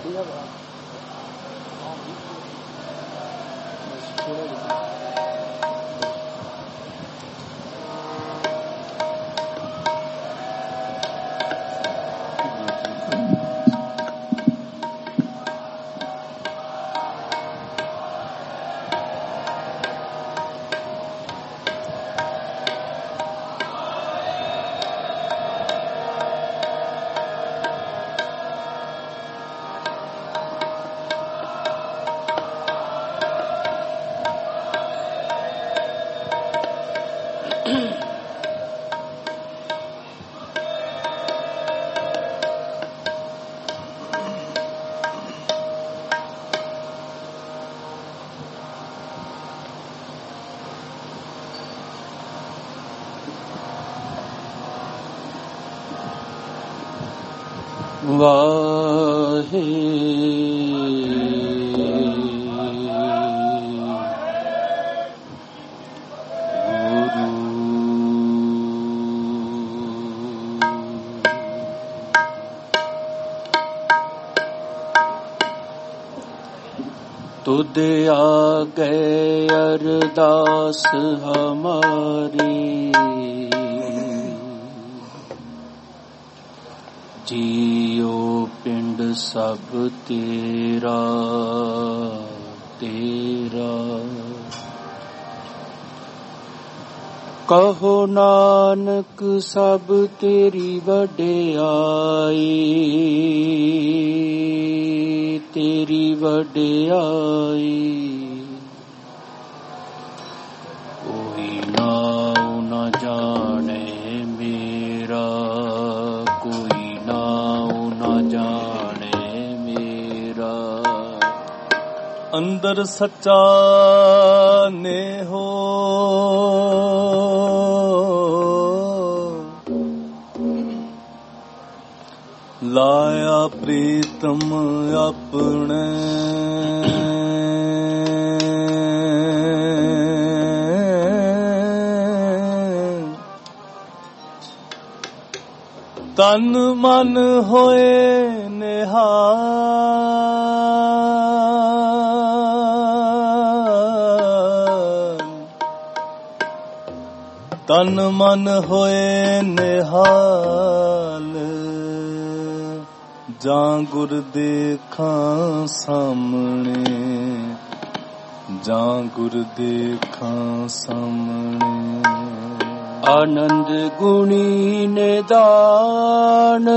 ਵਾਹੇ तुद आगे अरदास हमारी, जियो पिंड सब तेरा तेरा। कहो नानक सब तेरी वड्याई, तेरी वड्याई। कोई नाऊ न जाने मेरा, कोई नाऊ न जाने मेरा। अंदर सच्चा ने हो, लाया प्रीतम अपने। तन मन होए निहाल, तन मन होए निहाल। जां गुर देखां सामने, जां गुर देखां सामने। आनंद गुणी निदान,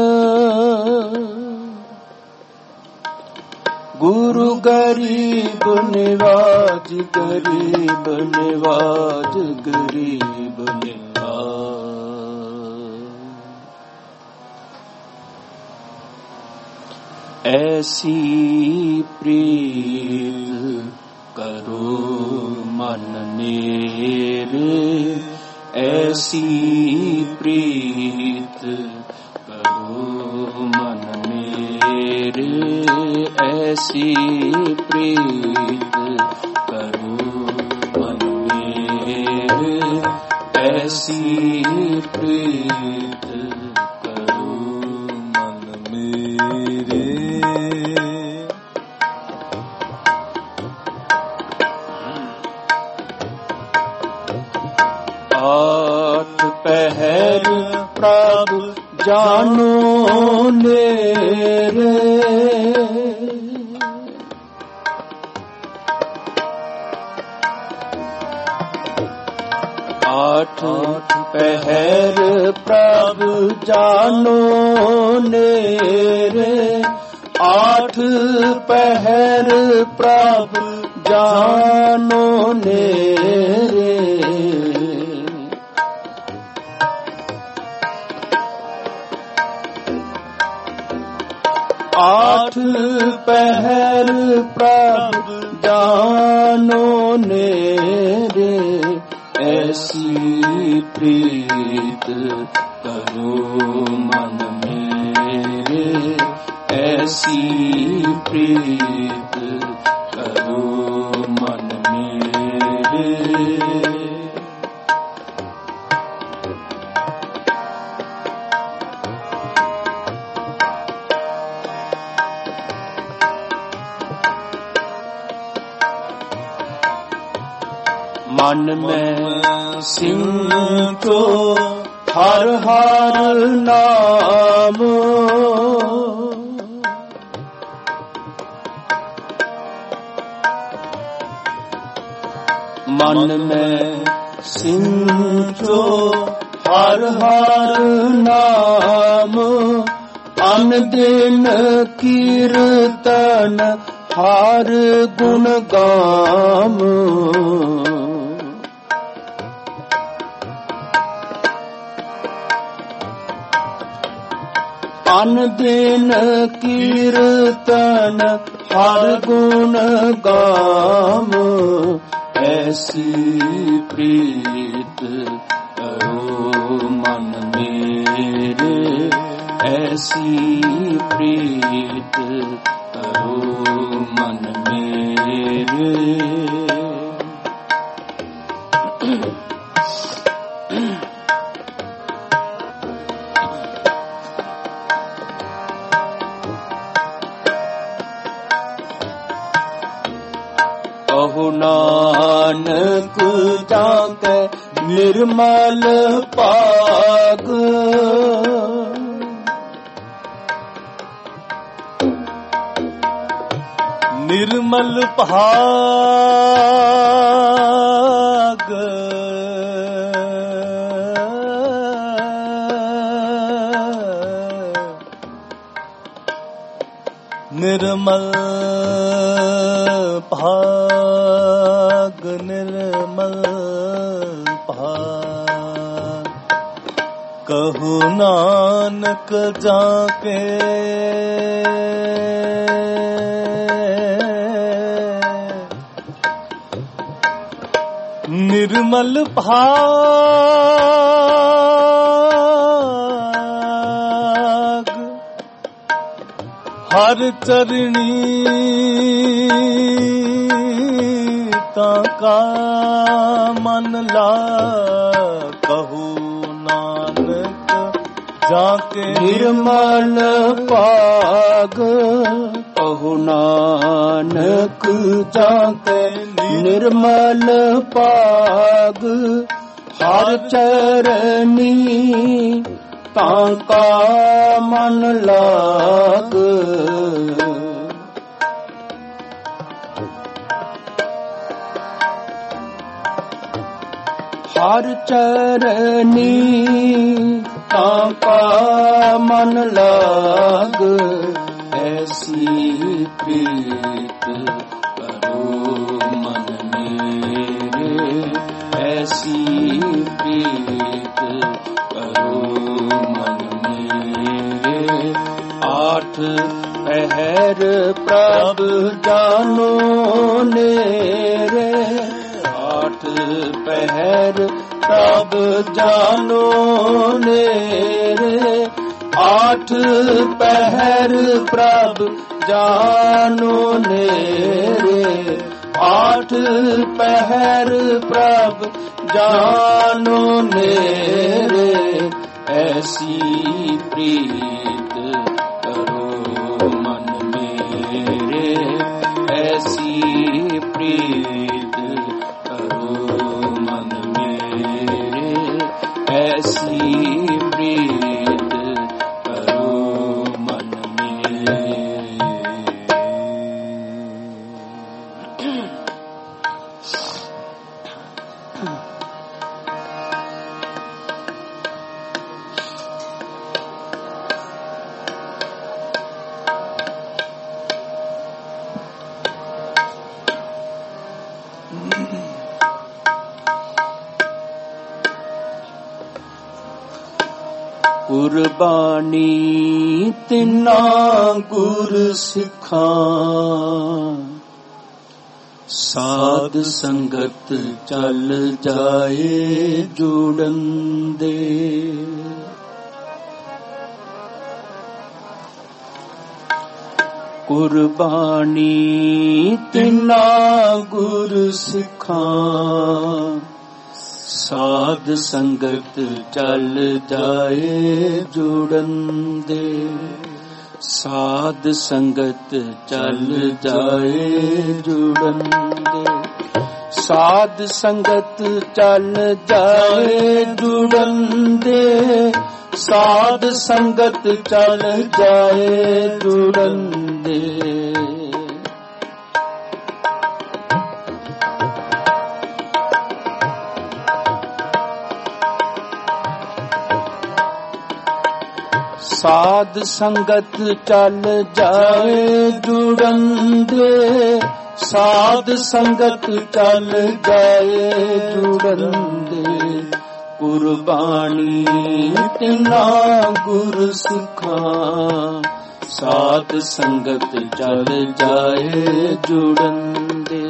गुरु गरीब निवाज, गरीब निवाज, गरीब निवाज। ऐसी प्रीत करो मन मेरे, ऐसी प्रीत करो मन मेरे, ऐसी प्रीत करो मन मेरे, ऐसी प्रीत करो मन मेरे। आठ पहर प्रभु जानो नेरे, आठ पहर प्रभु जानो नेरे, आठ पहर प्रभु जानो नेरे। आठ पहर प्रभु जानो नेरे, ऐसी प्रीत करो मन मेरे, ऐसी प्रीत करो मन मेरे। मन में सिमटो हर हर नाम, मन में सिमटो हर हर नाम, अन दिन कीर्तन हर गुण गाम, अन दिन कीर्तन हर गुण गाम, ऐसी प्रीत करो मन मेरे, ऐसी प्रीत करो मन मेरे। कहो नानक जाके निर्मल पाग, निर्मल भाग, निर्मल भाग, निर्मल भाग। कहु नानक जाके निर्मल भाग, हर चरणी ताका मन ला। कहु नानक जाके निर्मल पाग, कहु नानक जाके निर्मल पाग, हर चरनी ताका मन लाग। हर चरनी ताका मन लाग, ऐसी प्रीत करो मन मेरे, ऐसी प्रीत करो मन मेरे। आठ पहर प्रभ जानो नेरे, आठ पहर प्रभ जानो नेरे, आठ पहर प्रभ जानो नेरे, आठ पहर प्रभ जानो नेरे। ऐसी प्रीत करो मन मेरे, ऐसी प्रीत करो मन मेरे, ऐसी प्रीत करो मन मेरे। कुर्बानी तिना गुर सिखां, साध संगत चल जाए जुड़न दे। कुर्बानी तिना गुर सिखां, साध संगत चल जाए जुड़न दे। साध संगत चल जाए जुड़न दे। ਸਾਧ ਸੰਗਤ ਚੱਲ ਜਾਏ ਜੁੜਨ ਦੇ, ਸਾਧ ਸੰਗਤ ਚੱਲ ਜਾਏ ਜੁੜਨ ਦੇ। ਸਾਧ ਸੰਗਤ ਚੱਲ ਜਾਏ ਜੁੜਨ ਦੇ, ਸਾਧ ਸੰਗਤ ਚੱਲ ਜਾਏ ਜੁੜਨ ਦੇ। ਕੁਰਬਾਨੀ ਤਿਨਾ ਗੁਰ ਸਿੱਖਾਂ, ਸਾਧ ਸੰਗਤ ਚੱਲ ਜਾਏ ਜੁੜਨ ਦੇ।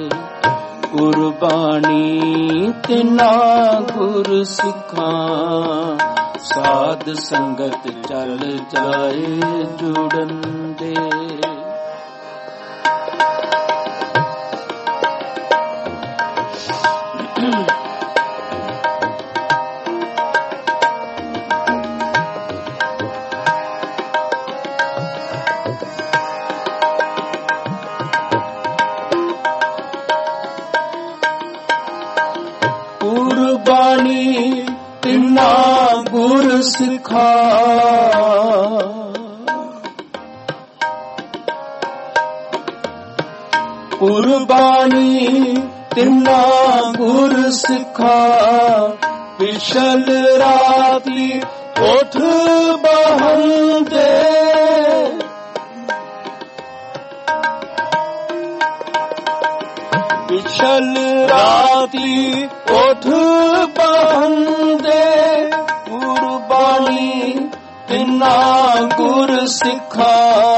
ਕੁਰਬਾਨੀ ਤਿਨਾ ਗੁਰ ਸਿੱਖਾਂ, ਸਾਧ ਸੰਗਤ ਚੱਲ ਜਾਏ ਜੁੜਨ ਦੇ। ਕੁਰਬਾਨੀ ਤਿਨਾ ਗੁਰ ਸਿੱਖਾਂ, ਕੁਰਬਾਨੀ ਤਿਨਾ ਗੁਰ ਸਿੱਖਾਂ। ਪਿਛਲ ਰਾਤੀ ਉਠ ਬਹੰਦੇ, ਪਿਛਲ ਰਾਤੀ ਉਠ ਬਹੰਦੇ। ਕੁਰਬਾਨੀ ਤਿਨਾ ਗੁਰ ਸਿੱਖਾਂ,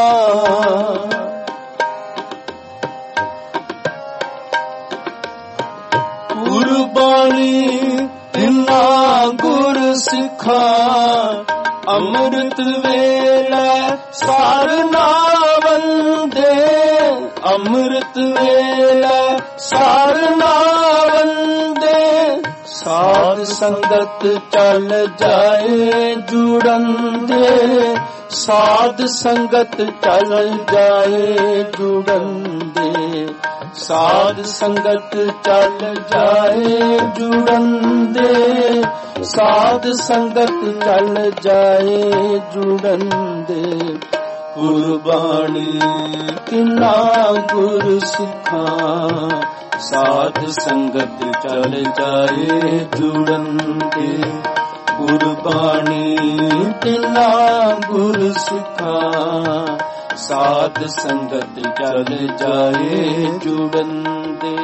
ਕੁਰਬਾਨੀ ਤਿਨਾ ਗੁਰ ਸਿੱਖਾਂ। ਅੰਮ੍ਰਿਤ ਵੇਲੇ ਸਾਰ ਨਾ ਵੰਦੇ, ਅੰਮ੍ਰਿਤ ਵੇਲੇ ਸਾਰ ਨਾ ਵੰਦੇ। ਸਾਧ ਸੰਗਤ ਚੱਲ ਜਾਏ ਜੁੜਨ ਦੇ, ਸਾਧ ਸੰਗਤ ਚੱਲ ਜਾਏ ਜੁੜਨ ਦੇ। ਸਾਧ ਸੰਗਤ ਚੱਲ ਜਾਏ ਜੁੜਨ ਦੇ, ਸਾਧ ਸੰਗਤ ਚੱਲ ਜਾਏ ਜੁੜਨ ਦੇ। ਕੁਰਬਾਨੀ ਤਿਨਾ ਗੁਰ ਸਿੱਖਾਂ, ਸਾਧ ਸੰਗਤ ਚੱਲ ਜਾਏ ਜੁੜਨ ਦੇ। ਕੁਰਬਾਨੀ ਤਿਨਾ ਗੁਰ ਸਿੱਖਾਂ, ਸਾਧ ਸੰਗਤ ਚੱਲ ਜਾਏ ਜੁੜਨ ਦੇ।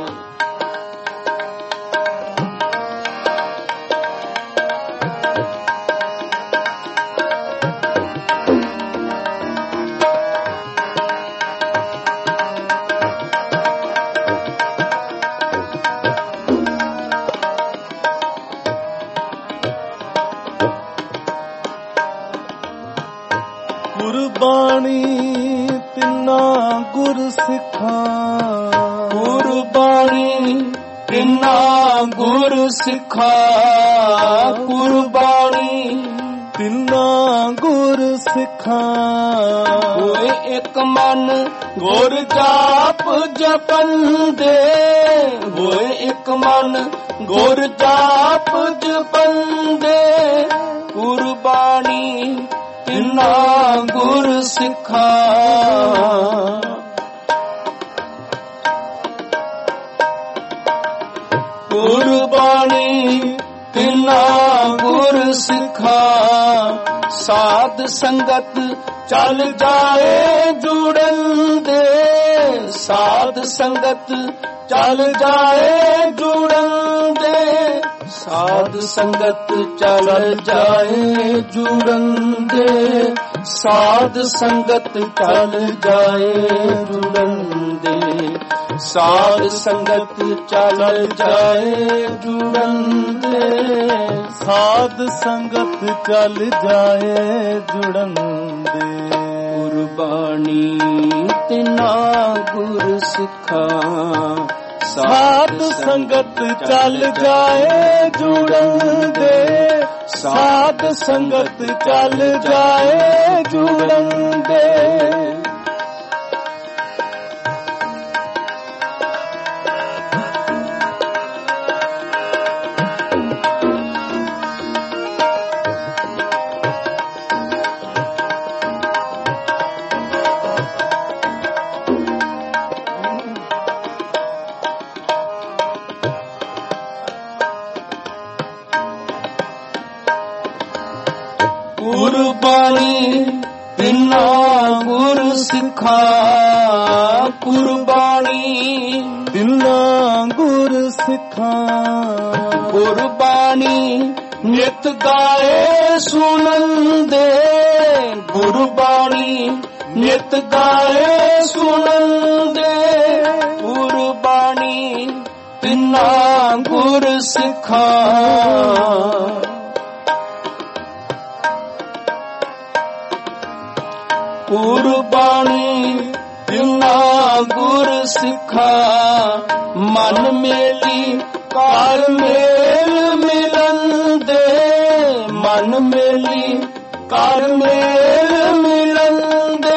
ਕੁਰਬਾਨੀ ਤਿਨਾ ਗੁਰ ਸਿੱਖਾਂ, ਕੁਰਬਾਨੀ ਤਿਨਾ ਗੁਰ ਸਿੱਖਾਂ। ਕੁਰਬਾਨੀ ਤਿਨਾ ਗੁਰ ਸਿੱਖਾਂ। ਹੋਏ ਇੱਕ ਮਨ ਗੁਰ ਜਾਪ ਜਪੰਦੇ, ਹੋਏ ਇੱਕ ਮਨ ਗੁਰ ਜਾਪ ਜਪੰਦੇ। ਕੁਰਬਾਨੀ ਤਿਨਾ ਗੁਰ ਸਿੱਖਾਂ, ਕੁਰਬਾਨੀ ਤਿਨਾ ਗੁਰ ਸਿੱਖਾਂ। ਸਾਧ ਸੰਗਤ ਚੱਲ ਜਾਏ ਜੁੜਨ ਦੇ, ਸਾਧ ਸੰਗਤ ਚੱਲ ਜਾਏ ਜੁੜਨ ਦੇ। ਸਾਧ ਸੰਗਤ ਚੱਲ ਜਾਏ ਜੁੜਨ ਦੇ, ਸਾਧ ਸੰਗਤ ਚੱਲ ਜਾਏ ਜੁੜਨ ਦੇ। ਸਾਧ ਸੰਗਤ ਚੱਲ ਜਾਏ ਜੁੜਨ ਦੇ, ਸਾਧ ਸੰਗਤ ਚੱਲ ਜਾਏ ਜੁੜਨ ਦੇ। ਕੁਰਬਾਨੀ ਤਿਨਾ ਗੁਰ ਸਿੱਖਾਂ, ਸਾਧ ਸੰਗਤ ਚੱਲ ਜਾਏ ਜੁੜਨ ਦੇ, ਸਾਧ ਸੰਗਤ ਚੱਲ ਜਾਏ ਜੁੜਨ ਦੇ। ਤਿਨਾ ਗੁਰ ਸਿੱਖਾ ਕੁਰਬਾਨੀ ਤਿਨਾ ਗੁਰ ਸਿੱਖਾ ਗੁਰਬਾਣੀ ਨਿਤ ਗਾਏ ਸੁਣਦੇ ਗੁਰਬਾਣੀ ਨਿਤ ਗਾਏ ਸੁਣਦੇ ਗੁਰਬਾਣੀ ਤਿਨਾ ਗੁਰ ਸਿੱਖਾ ਗੁਰਬਾਣੀ ਤਿਨਾ ਗੁਰ ਸਿੱਖਾ ਮਨ ਮੇਲੀ ਕਰ ਮੇਲ ਮਿਲਨ ਦੇ ਮਨ ਮੇਲੀ ਕਰ ਮੇਲ ਮਿਲਨ ਦੇ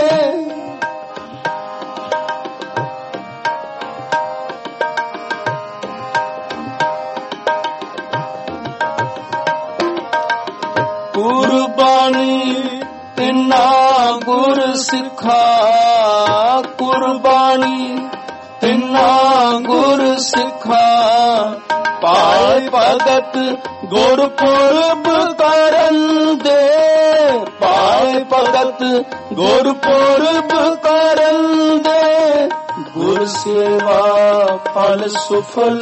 ਕੁਰਬਾਨੀ ਤਿਨਾ ਗੁਰ ਸਿੱਖਾ ਕੁਰਬਾਨੀ ਤਿਨਾ ਗੁਰ ਸਿੱਖਾ ਪਾਏ ਭਗਤ ਗੁਰਪੁਰਬ ਕਰਨ ਦੇ ਪਾਏ ਭਗਤ ਗੁਰਪੁਰਬ ਕਰਨ ਦੇ ਗੁਰ ਸੇਵਾ ਫਲ ਸੁਫਲ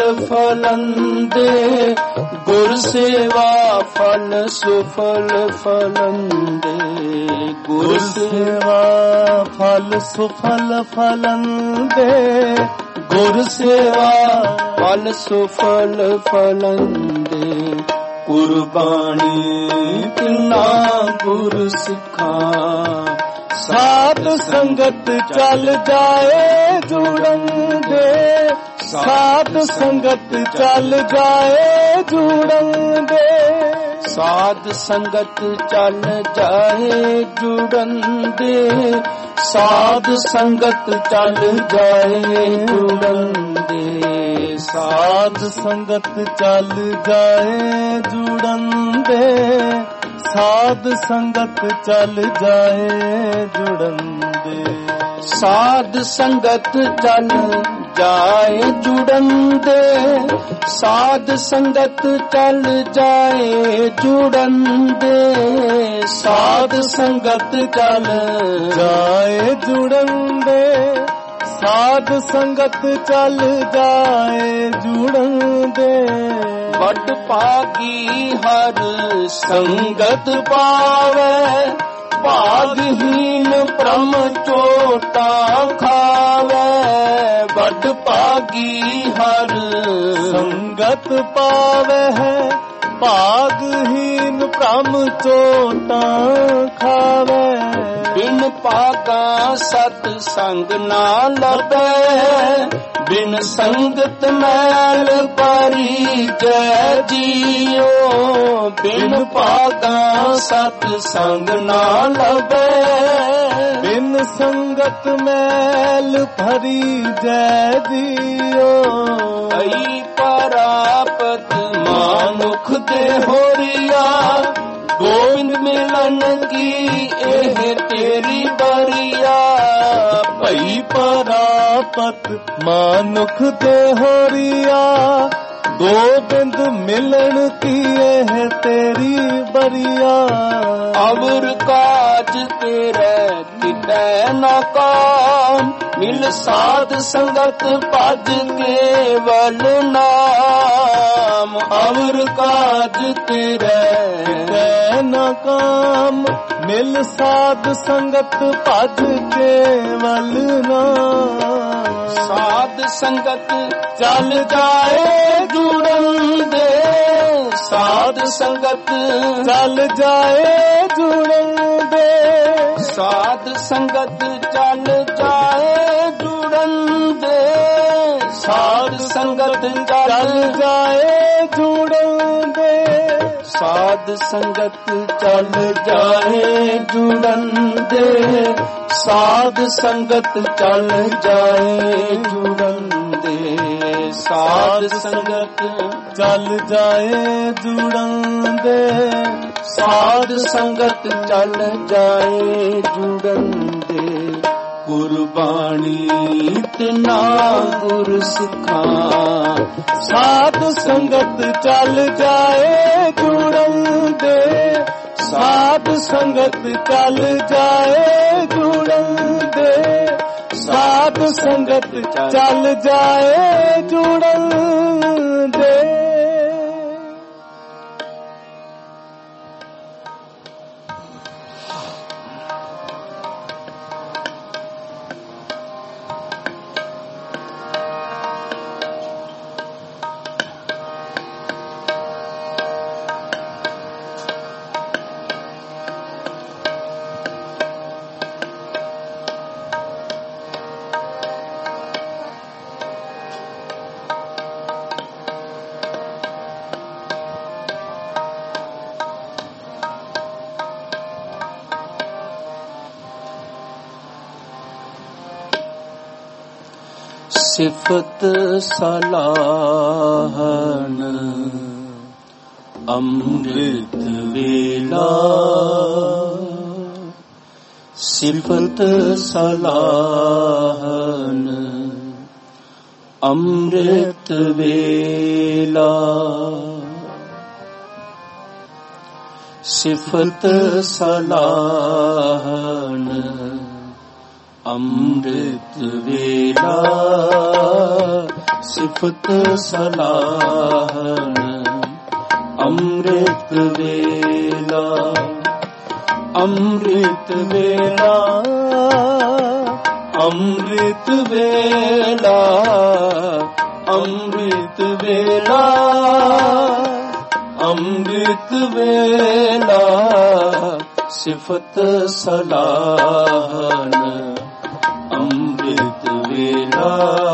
ਫਲੰਦੇ ਗੁਰ ਸੇਵਾ ਫਲ ਸੁਫਲ ਫਲੰਦੇ ਗੁਰ ਸੇਵਾ ਫਲ ਸੁਫਲ ਫਲੰਦੇ ਗੁਰ ਸੇਵਾ ਫਲ ਸੁਫਲ ਫਲੰਦੇ ਕੁਰਬਾਨੀ ਤਿਨਾ ਗੁਰ ਸਿੱਖਾ ਸਾਧ ਸੰਗਤ ਚੱਲ ਜਾਏ ਜੁੜਨ ਦੇ ਸਾਧ ਸੰਗਤ ਚੱਲ ਜਾਏ ਜੁੜਨ ਦੇ ਸਾਧ ਸੰਗਤ ਚੱਲ ਜਾਏ ਜੁੜਨ ਦੇ ਸਾਧ ਸੰਗਤ ਚੱਲ ਜਾਏ ਜੁੜਨ ਦੇ ਸਾਧ ਸੰਗਤ ਚੱਲ ਜਾਏ ਜੁੜਨ ਦੇ ਸਾਧ ਸੰਗਤ ਚੱਲ ਜਾਏ ਜੁੜਨ ਦੇ ਸਾਧ ਸੰਗਤ ਚੱਲ ਜਾਏ ਜੁੜਨ ਦੇ ਸਾਧ ਸੰਗਤ ਚੱਲ ਜਾਏ ਜੁੜਨ ਦੇ ਸਾਧ ਸੰਗਤ ਚੱਲ ਜਾਏ ਜੁੜਨ ਦੇ ਸਾਧ ਸੰਗਤ ਚੱਲ ਜਾਏ ਜੁੜਨ ਦੇ ਵੱਡ ਭਾਗੀ ਹਰ ਸੰਗਤ ਪਾਵੇ ਭਾਗਹੀਨ ਭ੍ਰਮ ਚੋਟਾ ਖਾਵੇ ਵੱਡ ਭਾਗੀ ਹਰ ਸੰਗਤ ਪਾਵੇ ਹੈ ਭਾਗਹੀਨ ਭ੍ਰਮ ਚੋਟਾ ਖਾਵੇ ਬਿਨ ਭਾਗਾ ਸਤ ਸੰਗ ਨਾ ਲਭੈ ਬਿਨ ਸੰਗਤ ਮੈਲ ਪਰੀ ਜੈ ਜੀਓ ਬਿਨ ਭਾਗਾ ਸਤ ਸੰਗ ਨਾ ਲਭੈ ਬਿਨ ਸੰਗਤ ਮੈਲ ਭਰੀ ਜੈ ਜੀਓ ਕਈ ਪਰਾਪਤ ਮਾਨੁਖ ਦੇ ਹੋਰੀਆ ਗੋਬਿੰਦ ਮਿਲਨ ਕੀ ਇਹ ਤੇਰੀ ਬਰੀਆ ਭਈ ਪਰਾਪਤ ਮਾਨੁਖ ਤੇ ਹੋਰੀਆ ਗੋਬਿੰਦ ਮਿਲਣ ਕੀ ਇਹ ਤੇਰੀ ਬਰੀਆ ਅਵਰ ਕਾਜ ਤੇਰੇ ਕਿਤੈ ਨਾ ਕਾਮ ਮਿਲ ਸਾਧ ਸੰਗਤ ਭਜ ਕੇਵਲ ਨਾਮ ਅਵਰ ਕਾਜ ਤੇਰੇ ਕਿਤੈ ਨਾ ਕਾਮ ਮਿਲ ਸਾਧ ਸੰਗਤ ਭਜ ਕੇਵਲ ਨਾਮ ਸਾਧ ਸੰਗਤ ਚੱਲ ਜਾਏ ਜੁੜਨ ਦੇ ਸਾਧ ਸੰਗਤ ਚੱਲ ਜਾਏ ਜੁੜਨ ਦੇ ਸਾਧ ਸੰਗਤ ਚੱਲ ਜਾਏ ਜੁੜਨ ਦੇ ਸਾਧ ਸੰਗਤ ਚੱਲ ਜਾਏ ਜੁੜਨ ਦੇ ਸਾਧ ਸੰਗਤ ਚੱਲ ਜਾਏ ਜੁੜਨ ਦੇ ਸਾਧ ਸੰਗਤ ਚੱਲ ਜਾਏ ਜੁੜਨ ਦੇ ਸਾਧ ਸੰਗਤ ਚੱਲ ਜਾਏ ਜੁੜਨ ਦੇ ਸਾਧ ਸੰਗਤ ਚੱਲ ਜਾਏ ਜੁੜਨ ਦੇ ਕੁਰਬਾਨੀ ਤਿਨਾ ਗੁਰ ਸਿੱਖਾ ਸਾਧ ਸੰਗਤ ਚੱਲ ਜਾਏ ਜੁੜਨ ਦੇ ਸਾਧ ਸੰਗਤ ਚੱਲ ਜਾਏ ਜੁੜਨ ਦੇ, ਸਾਧ ਸੰਗਤ ਚੱਲ ਜਾਏ ਜੁੜਨ ਦੇ। ਸਿਫਤ ਸਲਾਹਨ ਅੰਮ੍ਰਿਤ ਵੇਲਾ, ਸਿਫਤ ਸਲਾਹਨ ਅੰਮ੍ਰਿਤ ਵੇਲਾ, ਸਿਫਤ ਸਲਾਹਨ ਅੰਮ੍ਰਿਤ ਵੇਲਾ, ਸਿਫਤ ਸਲਾਹਨ ਅੰਮ੍ਰਿਤ ਵੇਲਾ, ਅੰਮ੍ਰਿਤ ਵੇਲਾ, ਅੰਮ੍ਰਿਤ ਵੇਲਾ, ਅੰਮ੍ਰਿਤ ਵੇਲਾ, ਅੰਮ੍ਰਿਤ ਵੇਲਾ, ਸਿਫਤ ਸਲਾਹਨ ਅੰਮ੍ਰਿਤ ਵੇਲਾ,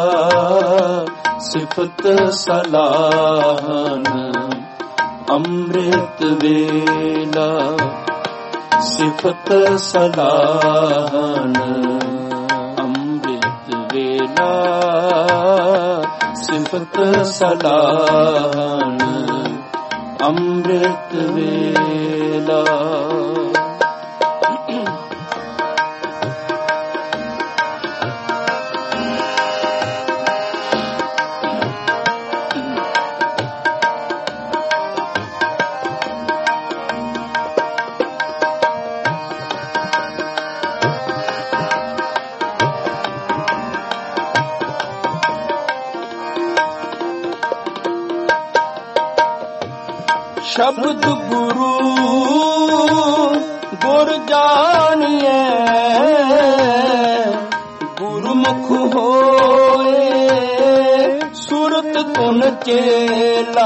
ਸਿਫਤ ਸਲਾਹਨ ਅੰਮ੍ਰਿਤ ਵੇਲਾ, ਸਿਫਤ ਸਲਾਹਨ ਅੰਮ੍ਰਿਤ ਵੇਲਾ, ਸਿਫਤ ਸਲਾਹਨ ਅੰਮ੍ਰਿਤ ਵੇਲਾ। ਸ਼ਬਦ ਗੁਰੂ ਗੁਰ ਜਾਣੀਐ, ਗੁਰਮੁਖ ਹੋਏ ਸੁਰਤ ਗੁਣ ਚੇਲਾ,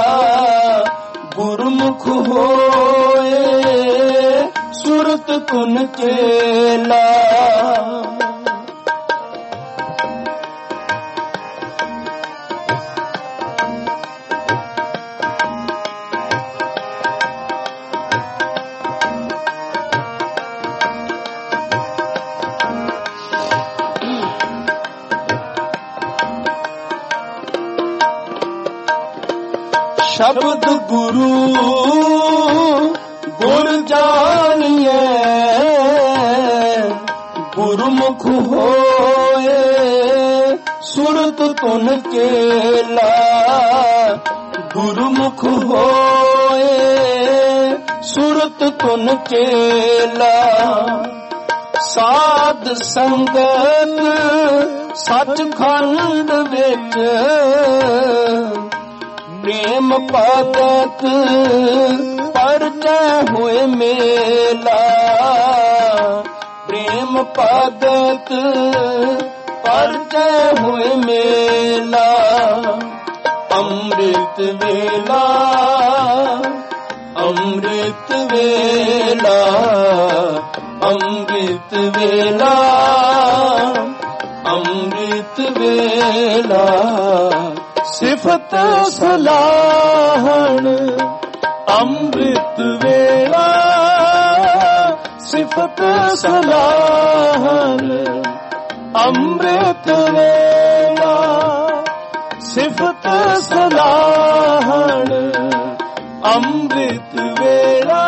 ਗੁਰਮੁਖ ਹੋਏ ਸੁਰਤ ਗੁਣ ਚੇਲਾ, ਸ਼ਬਦ ਗੁਰੂ ਗੁਰ ਜਾਣੀਐ, ਗੁਰਮੁਖ ਹੋਏ ਸੁਰਤ ਗੁਣ ਚੇਲਾ, ਗੁਰਮੁਖ ਹੋਏ ਸੁਰਤ ਗੁਣ ਚੇਲਾ, ਸਾਧ ਸੰਗਤ ਸੱਚਖੰਡ ਵਿੱਚ ਪ੍ਰੇਮ ਭਗਤ ਪਰਜੈ ਹੋਏ ਮੇਲਾ, ਪ੍ਰੇਮ ਭਗਤ ਪਰਜੈ ਹੋਏ ਮੇਲਾ, ਅੰਮ੍ਰਿਤ ਵੇਲਾ, ਅੰਮ੍ਰਿਤ ਵੇਲਾ, ਅੰਮ੍ਰਿਤ ਵੇਲਾ, ਅੰਮ੍ਰਿਤ ਵੇਲਾ, ਸਿਫਤ ਸਲਾਹਨ ਅੰਮ੍ਰਿਤ ਵੇਲਾ, ਸਿਫਤ ਸਲਾਹਨ ਅੰਮ੍ਰਿਤ ਵੇਲਾ, ਸਿਫਤ ਸਲਾਹਨ ਅੰਮ੍ਰਿਤ ਵੇਲਾ,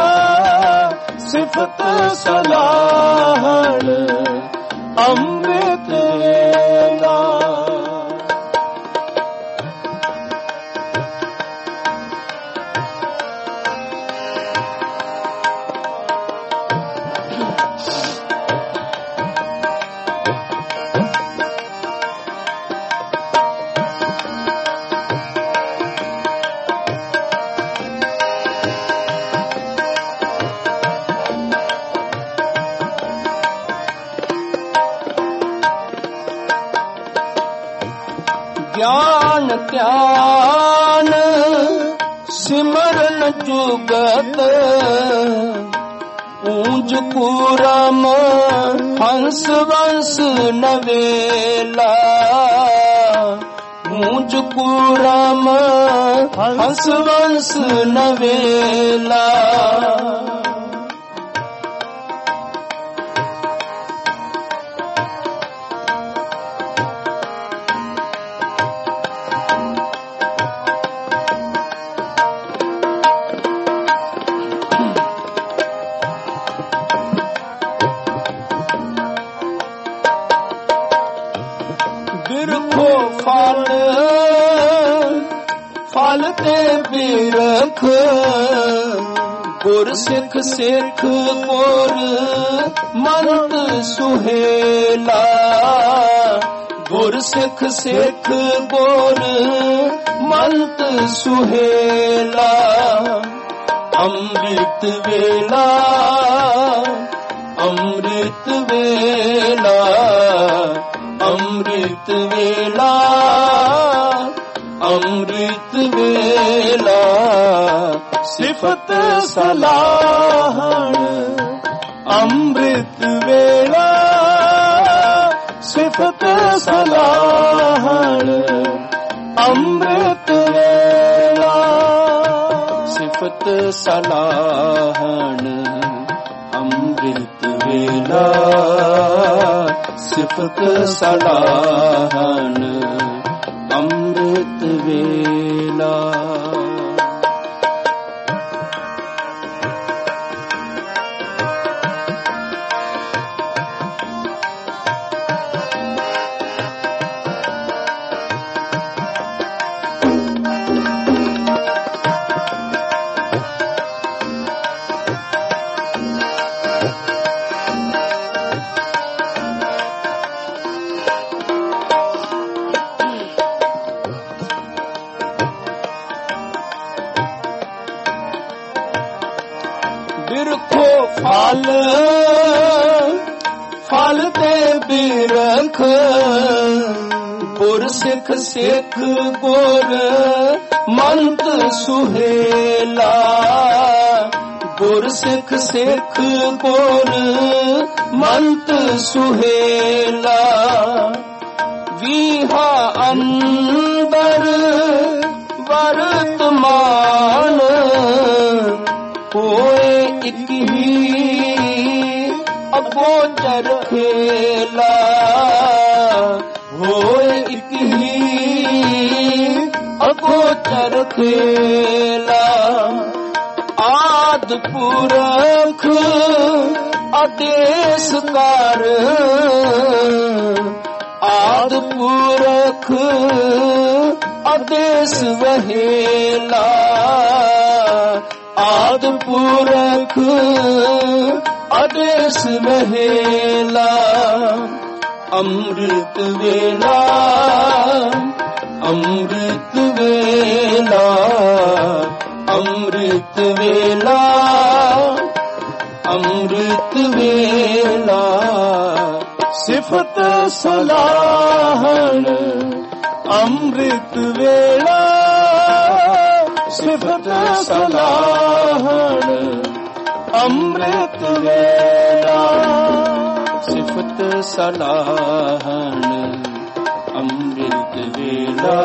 ਸਿਫਤ ਸਲਾਹਨ ਅੰਮ੍ਰਿਤ ਵੇਲਾ। ਗਿਆਨ ਧਿਆਨ ਸਿਮਰਨ ਜੁਗਤ ਊਂਜ ਕੂਰਮ ਹੰਸ ਵੰਸ ਨਵੇਲਾ ਊਂਜ ਕੂਰਮ ਹੰਸ ਵੰਸ ਨਵੇਲਾ ਫਲ ਤੇ ਬਿਰਖ ਗੁਰ ਸਿੱਖ ਸਿੱਖ ਗੁਰ ਮੰਤ ਸੁਹੇਲਾ ਗੁਰ ਸਿੱਖ ਸਿੱਖ ਗੁਰ ਮੰਤ ਸੁਹੇਲਾ ਅੰਮ੍ਰਿਤ ਵੇਲਾ ਅੰਮ੍ਰਿਤ ਵੇਲਾ ਅੰਮ੍ਰਿਤ ਵੇਲਾ ਅੰਮ੍ਰਿਤ ਵੇਲਾ ਸਿਫਤ ਸਲਾਹਣ ਅੰਮ੍ਰਿਤ ਵੇਲਾ ਸਿਫਤ ਸਲਾਹਣ ਅੰਮ੍ਰਿਤ ਵੇਲਾ ਸਿਫਤ ਸਲਾਹਣ ਅੰਮ੍ਰਿਤ ਵੇਲਾ ਸਿਫਤ ਸਲਾਹਣ ਅੰਮ੍ਰਿਤ ਵੇਲਾ ਫਲ ਤੇ ਬਿਰਖ ਗੁਰ ਸਿੱਖ ਸਿੱਖ ਗੁਰ ਮੰਤ ਸੁਹੇਲਾ ਗੁਰ ਸਿੱਖ ਸਿੱਖ ਗੁਰ ਮੰਤ ਸੁਹੇਲਾ ਵੀਹਾ ਅੰਦਰ ਵਰਤਮਾਨ ਹੋਏ ਇੱਕ ਹੀ ਅਗੋਚਰ ਖੇਲਾ ਹੋਏ ਇੱਕ ਹੀ ਅਗੋਚਰ ਖੇਲਾ ਆਦ ਪੁਰਖ ਆਦੇਸ਼ ਕਰ ਆਦ ਪੁਰਖ ਆਦੇਸ਼ ਵਹੇਲਾ ਆਦ ਪੁਰਖ ਆਦੇਸ਼ ਵਹੇਲਾ ਅੰਮ੍ਰਿਤ ਵੇਲਾ ਅੰਮ੍ਰਿਤ ਵੇਲਾ ਅੰਮ੍ਰਿਤ ਵੇਲਾ ਅੰਮ੍ਰਿਤ ਵੇਲਾ ਸਿਫਤ ਸਲਾਹਣ ਅੰਮ੍ਰਿਤ ਵੇਲਾ ਸਿਫਤ ਸਲਾਹਣ ਅੰਮ੍ਰਿਤ ਵੇਲਾ ਸਿਫਤ ਸਲਾਹਣ ਅੰਮ੍ਰਿਤ ਵੇਲਾ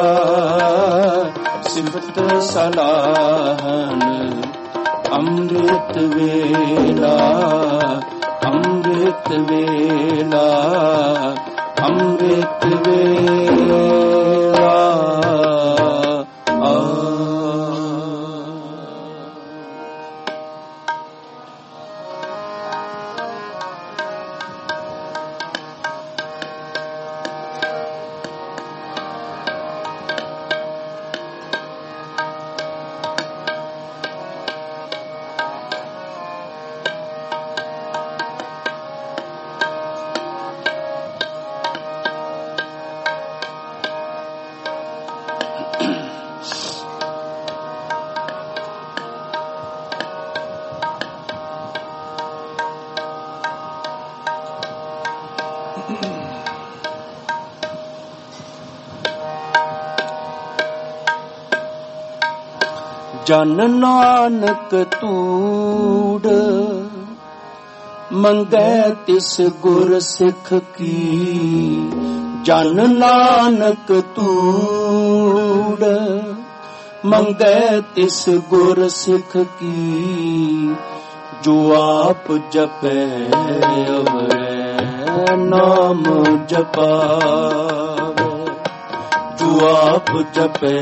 ਸਿਫਤ ਸਲਾਹਣ ਅੰਮ੍ਰਿਤ ਵੇਲਾ ਅੰਮ੍ਰਿਤ ਵੇਲਾ ਅੰਮ੍ਰਿਤ ਵੇਲਾ ਜਨ ਨਾਨਕ ਤੂੜ ਮੰਗੈ ਤਿਸ ਗੁਰ ਸਿੱਖ ਕੀ। ਜਨ ਨਾਨਕ ਤੂੜ ਮੰਗੈ ਤਿਸ ਗੁਰ ਸਿੱਖ ਕੀ। ਜੋ ਆਪ ਜਪੈ ਅਵਰੈ ਨਾਮ ਜਪਾਵੈ। ਜੋ ਆਪ ਜਪੈ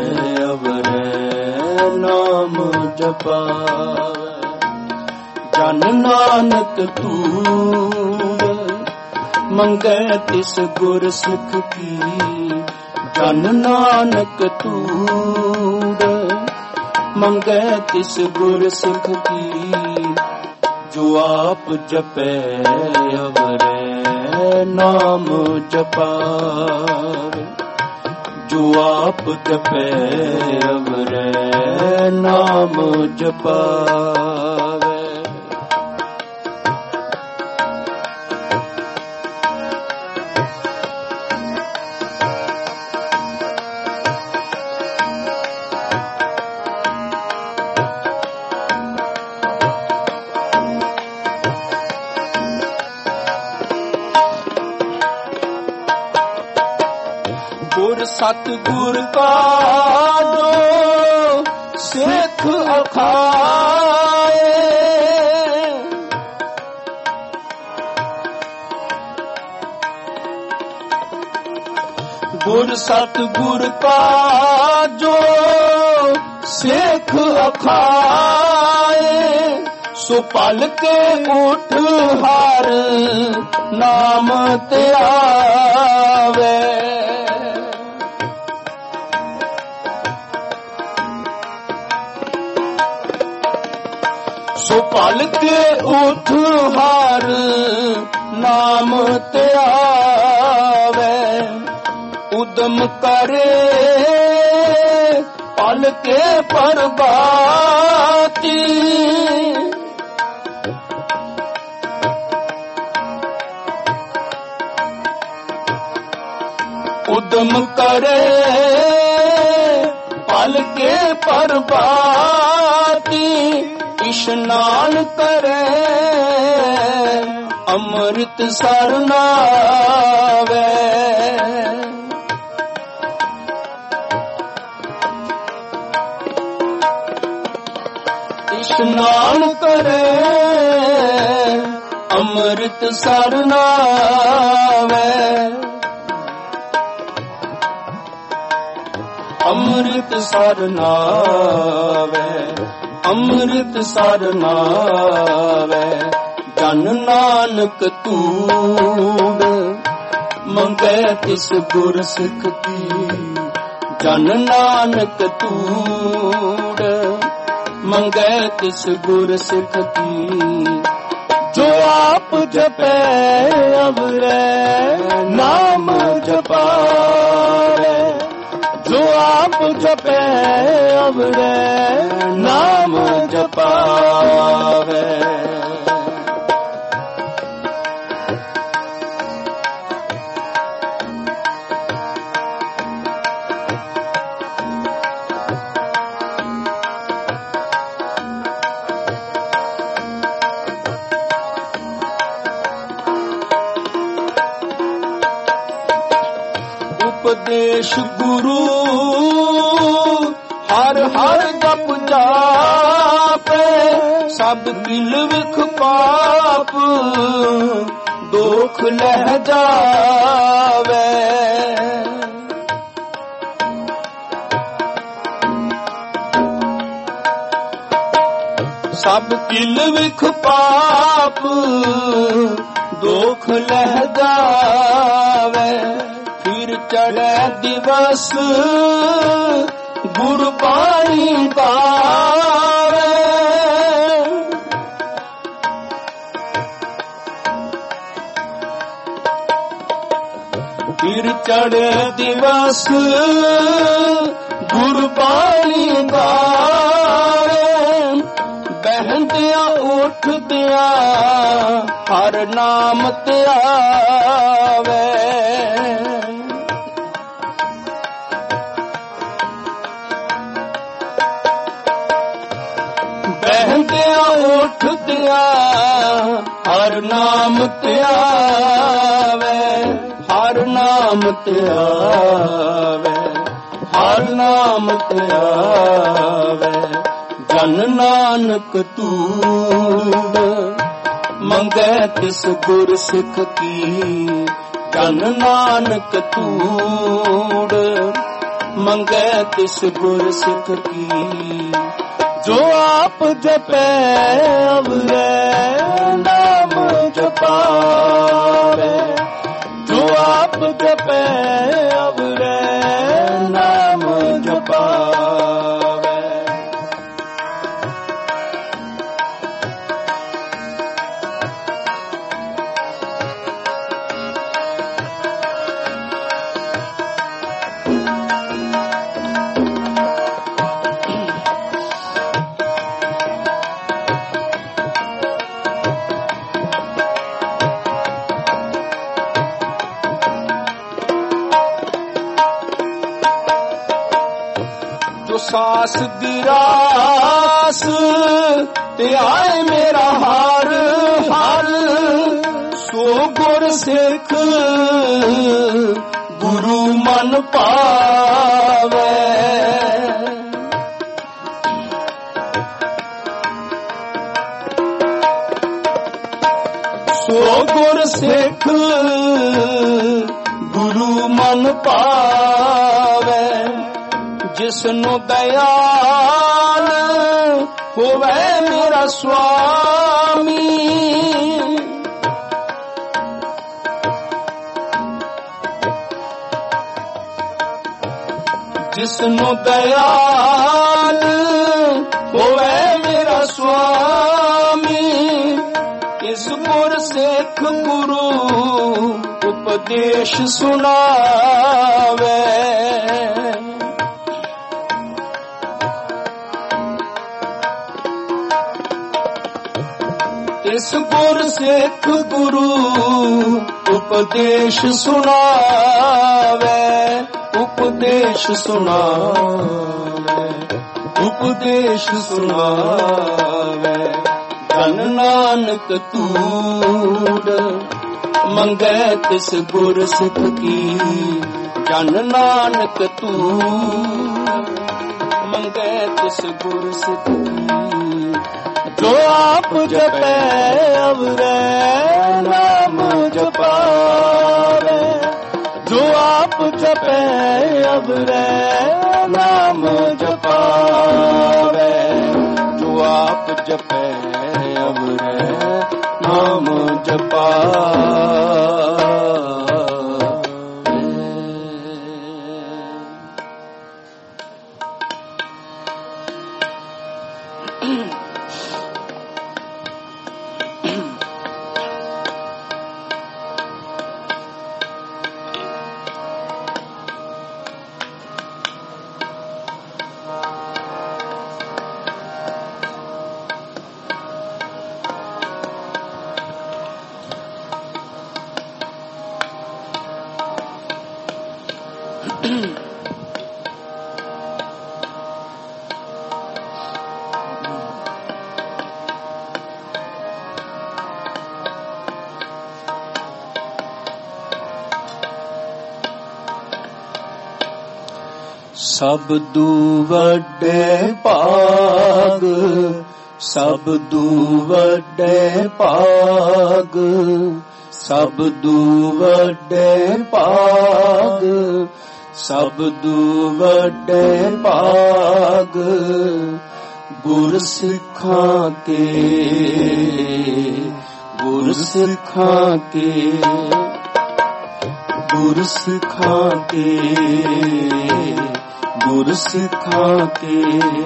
ਅਵਰੈ ਨਾਮ ਜਪਾਵੈ। ਜਨ ਨਾਨਕ ਤੂੜ ਮੰਗੈ ਤਿਸ ਗੁਰ ਸਿੱਖ ਕੀ। ਜਨ ਨਾਨਕ ਤੂੜ ਮੰਗੈ ਤਿਸ ਗੁਰ ਸਿੱਖ ਕੀ। ਜੋ ਆਪ ਜਪੈ ਅਵਰੈ ਨਾਮ ਜਪਾਵੈ। ਜੋ ਆਪ ਜਪੈ ਅਵਰੈ ਨਾਮ ਜਪਾਵੈ। ਗੁਰ ਸਤਿਗੁਰ ਕਾ ਜੋ ਸਿੱਖ ਅਖਾਏ। ਗੁਰ ਸਤਿਗੁਰ ਕਾ ਜੋ ਸਿੱਖ ਅਖਾਏ। ਸੋ ਪਲ ਕੇ ਉਠ ਹਰ ਨਾਮ ਤੇ ਆਵੇ। ਸੋ ਪਲ ਕੇ ਉਠ ਹਰ ਨਾਮ ਤੇ ਆਵੇ। ਉਦਮ ਕਰੇ ਪਲ ਕੇ ਪ੍ਰਭਾਤੀ। ਉਦਮ ਕਰੇ ਪਲ ਕੇ ਪ੍ਰਭਾਤੀ। ਇਸ਼ਨਾਨ ਕਰੇ ਅੰਮ੍ਰਿਤ ਸਰ ਨਾਵੇ। ਇਸ਼ਨਾਨ ਕਰੇ ਅੰਮ੍ਰਿਤ ਸਰ ਨਾਵੇ। ਅੰਮ੍ਰਿਤ ਸਰ ਨਾਵੇ। ਅੰਮ੍ਰਿਤ ਸਰ ਨਾਵੇ। ਜਨ ਨਾਨਕ ਤੂੜ ਮੰਗੈ ਤਿਸ ਗੁਰ ਸਿੱਖ ਕੀ। ਜਨ ਨਾਨਕ ਤੂੜ ਮੰਗੈ ਤਿਸ ਗੁਰ ਸਿੱਖ ਕੀ। ਜੋ ਆਪ ਜਪੈ ਅਵਰੈ ਨਾਮ ਜਪਾਵੈ। ਜੋ ਆਪ ਜਪੈ ਅਵਰੈ ਨਾਮ ਜਪਾਵੈ। ਉਪਦੇਸ਼ ਗੁਰੂ ਹਰ ਹਰ ਜਪ ਜਾਪੇ। ਸਭ ਕਿਲ ਵਿਖ ਪਾਪ ਦੁਖ ਲਹਿ ਜਾਵੇ। ਸਭ ਕਿਲ ਵਿਖ ਪਾਪ ਦੁਖ ਲਹਿ ਜਾਵੇ। ਫਿਰ ਚੜ੍ਹੈ ਦਿਵਸ ਗੁਰਬਾਣੀ ਗਾਵੇ। ਫਿਰ ਚੜ੍ਹੈ ਦਿਵਸ ਗੁਰਬਾਣੀ ਗਾਵੇ। ਬਹਿੰਦਿਆਂ ਉੱਠਦਿਆਂ ਹਰ ਨਾਮ ਤੇ ਆਵੇ। ਹਰ ਨਾਮ ਧਿਆਵੇ, ਹਰ ਨਾਮ ਧਿਆਵੇ, ਹਰ ਨਾਮ ਧਿਆਵੇ। ਜਨ ਨਾਨਕ ਤੂੜ ਮੰਗੈ ਤਿਸ ਗੁਰ ਸਿੱਖ ਕੀ, ਜਨ ਨਾਨਕ ਤੂੜ ਮੰਗੈ ਤਿਸ ਗੁਰ ਸਿੱਖ ਕੀ। ਜੋ ਆਪ ਜਪੈ ਅਵਰੈ ਨਾਮ ਜਪਾਵੇ, ਜੋ ਆਪ ਜਪੈ ਅਵਰੈ ਨਾਮ ਜਪਾਵੇ। ਸਾਸ ਦੀ ਰਾਸ ਤੇ ਆਏ ਮੇਰਾ ਹਰ ਹਰ, ਸੋ ਗੁਰ ਸਿੱਖ ਗੁਰੂ ਮਨ ਪਾਵੇ। ਸੋ ਗੁਰ ਸਿੱਖ ਗੁਰੂ ਮਨ ਪਾਵੇ। ਜਿਸਨੂੰ ਦਇਆਲ ਹੋਵੇ ਮੇਰਾ ਸੁਆਮੀ, ਜਿਸਨੂੰ ਦਇਆਲ ਹੋਵੇ ਮੇਰਾ ਸੁਆਮੀ। ਇਸ ਗੁਰ ਸਿੱਖ ਗੁਰੂ ਉਪਦੇਸ਼ ਸੁਣਾਵੇ। ਇਸ ਗੁਰ ਸਿੱਖ ਗੁਰੂ ਉਪਦੇਸ਼ ਸੁਣਾਵੇ, ਉਪਦੇਸ਼ ਸੁਣਾਵੇ, ਉਪਦੇਸ਼ ਸੁਣਾਵੇ। ਜਨ ਨਾਨਕ ਤੂੜ ਮੰਗੈ ਤਿਸ ਗੁਰ ਸਿੱਖ ਕੀ, ਜਨ ਨਾਨਕ ਤੂੜ ਮੰਗੈ ਤਿਸ ਗੁਰ ਸਿੱਖ ਕੀ। ਜੋ ਆਪ ਜਪੈ ਅਵਰੈ ਨਾਮ ਜਪਾਵੇ, ਜੋ ਆਪ ਜਪੈ ਅਵਰੈ ਨਾਮ ਜਪਾਵੇ, ਜੋ ਆਪ ਜਪੈ ਅਵਰੈ ਨਾਮ ਜਪਾਵੇ। ਸਬਦੂ ਵੱਡੇ ਭਾਗ, ਸਬਦੂ ਵੱਡੇ ਭਾਗ, ਸਬਦੂ ਵੱਡੇ ਭਾਗ, ਸਬਦੂ ਵੱਡੇ ਭਾਗ। ਗੁਰ ਸਿੱਖਾਂ ਕੇ, ਗੁਰ ਸਿੱਖਾਂ ਕੇ, ਗੁਰ ਸਿੱਖਾਂ ਕੇ, ਗੁਰ ਸਿੱਖਾਂ ਕੇ।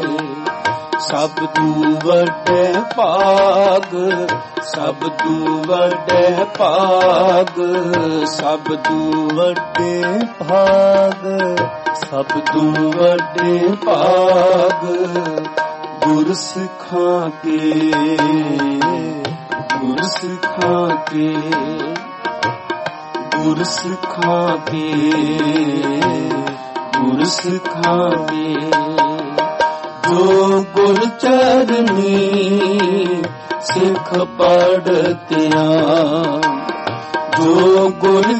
ਸਬਦੂ ਵੱਡੇ ਭਾਗ, ਸਬਦੂ ਵੱਡੇ ਭਾਗ, ਸਬਦੂ ਵੱਡੇ ਭਾਗ, ਸਬਦੂ ਵੱਡੇ ਭਾਗ। ਗੁਰ ਸਿੱਖਾਂ ਕੇ, ਗੁਰ ਸਿੱਖਾਂ ਕੇ, ਗੁਰ ਸਿੱਖਾਂ ਕੇ, ਗੁਰ ਸਿੱਖਾਂ ਕੇ। ਜੋ ਗੁਰ ਚਰਨੀ ਸਿੱਖ ਪੜਤਿਆ। ਜੋ ਗੁਰ